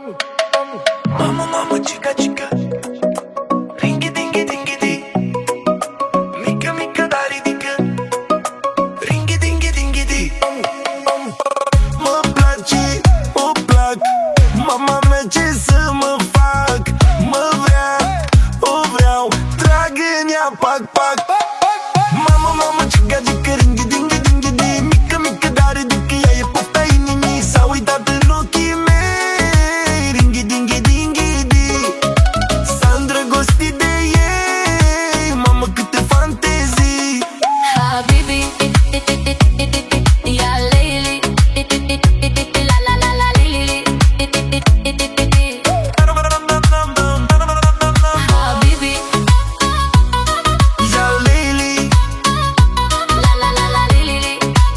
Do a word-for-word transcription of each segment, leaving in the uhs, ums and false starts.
Mama, mama, chica, chica. Ringi, dingi, dingi, di. Mica, mica, dari, dica. Ringi, dingi, dingi, di. Mă place, o plac. Mama mea ce să mă fac. Mă vrea, o vreau. Trag în ea, pac, pac. Mama, mama, chica, chica. Ringi, dingi, dingi, di. Mica, mica, dari, dica. Ea e pofta inimii. S-a uitat în ochii mei. Ringi, dingi, dingi, di. S-a îndrăgostit de ei. Mamă, câte fantezii. Habibi, ya Leili, la la la la Lili. Habibi, Ya Leili. la la la la Lili.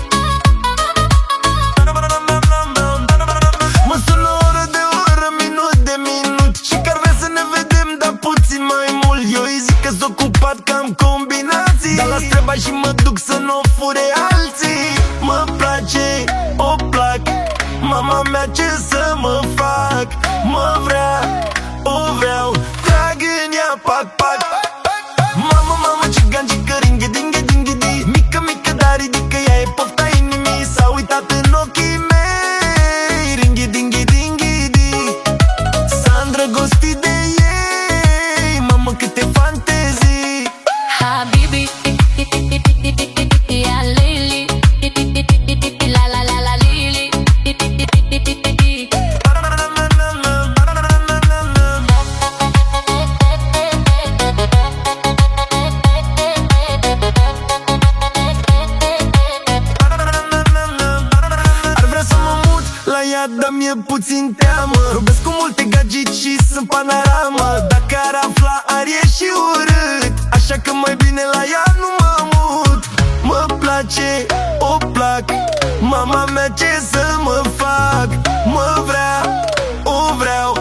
Mă sună oră de oră, minut de minut și că ar vrea să ne vedem, dar puțin mai mult. Eu îi zic că-s ocupat, că am combinații, dar las treba și mă duc să n-o fure alții. Mă place, o plac. Mama mea ce să mă fac. Mă vrea, o vreau. Trag în ea, pac, pac. Mama, mama, cigan, cică, ringhe, dinghe, dinghe, di. Mică, mică, dar ridică, ea e pofta inimii. S-a uitat în ochii mei. Ringhe, dinghe, dinghe, di. S-a îndrăgostit de ei. Mamă, câte fantezii. Habibi, ya Leili, la la la la Lili. Ar vrea să mă mut la ea, dar mi-e puțin teamă. Robesc cu multe gagici și sunt panoramă. Dacă ar afla, ar ieși urât. Așa că mai bine la ea nu mă mut. Mă place, o plac. Mama mea ce să mă fac. Mă vrea, o vreau.